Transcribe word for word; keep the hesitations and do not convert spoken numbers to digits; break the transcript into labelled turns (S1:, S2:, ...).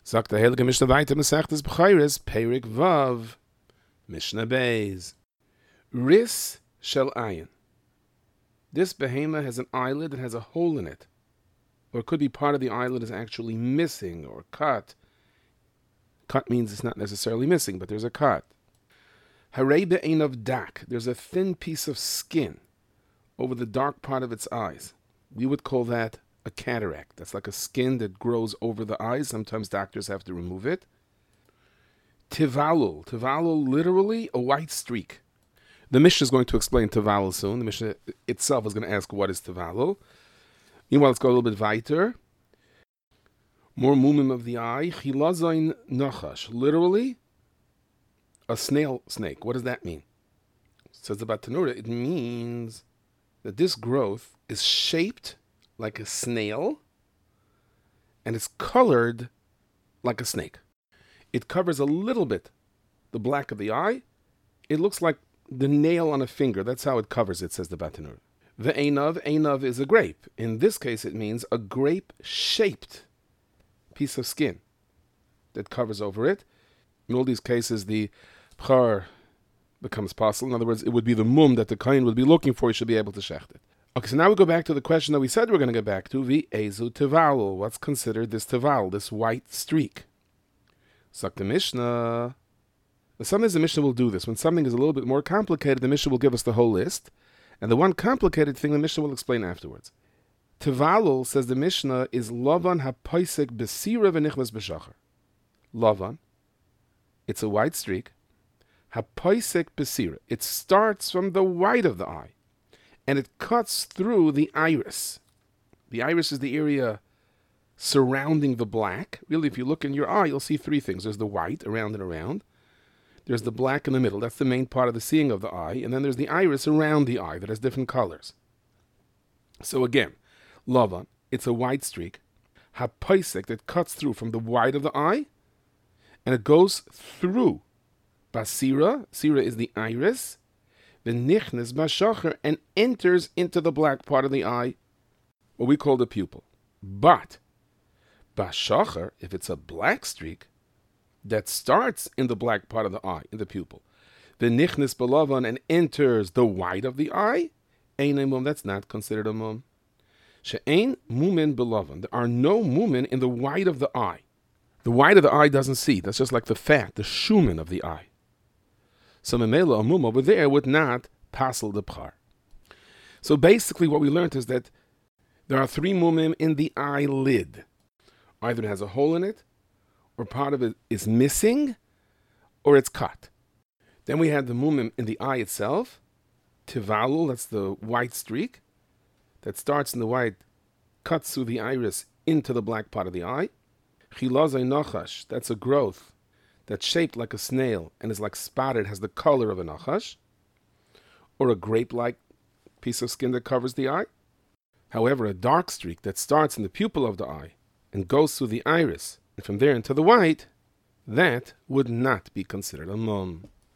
S1: Sagt der Heilige Mishnah weiter, Masechtes Bechoros, Perik Vav, Mishnah Beis. Ris shel ayin. This behemoth has an eyelid that has a hole in it. Or it could be part of the eyelid is actually missing or cut. Cut means it's not necessarily missing, but there's a cut. Harei be'einav dak. There's a thin piece of skin over the dark part of its eyes. We would call that a cataract. That's like a skin that grows over the eyes. Sometimes doctors have to remove it. Tivalul. Tivalul, literally a white streak. The Mishnah is going to explain Tivalul soon. The Mishnah itself is going to ask what is Tivalul. Meanwhile, let's go a little bit weiter. More mumim of the eye. Chilazain nachash. Literally, a snail snake. What does that mean? It says about Tanura, it means that this growth is shaped like a snail and it's colored like a snake. It covers a little bit the black of the eye. It looks like the nail on a finger. That's how it covers it, says the Batanur. The einav, einav is a grape. In this case, it means a grape-shaped piece of skin that covers over it. In all these cases, the bchar becomes possible. In other words, it would be the mum that the kohen would be looking for. He should be able to shecht it. Okay, so now we go back to the question that we said we're going to go back to. V'ezu tevalul. What's considered this teval, this white streak? Sak the Mishnah. Sometimes the Mishnah will do this. When something is a little bit more complicated, the Mishnah will give us the whole list. And the one complicated thing the Mishnah will explain afterwards. Tevalul, says the Mishnah, is Lavan hapoisek besira v'nichmas b'shachar. Lavan. It's a white streak. Hapoisek besira. It starts from the white of the eye. And it cuts through the iris. The iris is the area surrounding the black. Really, if you look in your eye, you'll see three things. There's the white around and around. There's the black in the middle. That's the main part of the seeing of the eye. And then there's the iris around the eye that has different colors. So again, Lavan, it's a white streak. Hapoisek, that cuts through from the white of the eye. And it goes through Basira. Sira is the iris. The nichnes bashacher, and enters into the black part of the eye, what we call the pupil. But bashacher, if it's a black streak that starts in the black part of the eye, in the pupil, the nichnes balavan, and enters the white of the eye, ein a mum, that's not considered a mum. She'ein mumin balavan, there are no mumin in the white of the eye. The white of the eye doesn't see. That's just like the fat, the shumin of the eye. So memela, a mum over there would not passel the bchar. So basically what we learned is that there are three mumim in the eyelid. Either it has a hole in it, or part of it is missing, or it's cut. Then we had the mumim in the eye itself. Tivalul, that's the white streak that starts in the white, cuts through the iris into the black part of the eye. Chilazai nachash, that's a growth that's shaped like a snail and is like spotted, has the color of a nachash, or a grape-like piece of skin that covers the eye. However, a dark streak that starts in the pupil of the eye and goes through the iris, and from there into the white, that would not be considered a mum.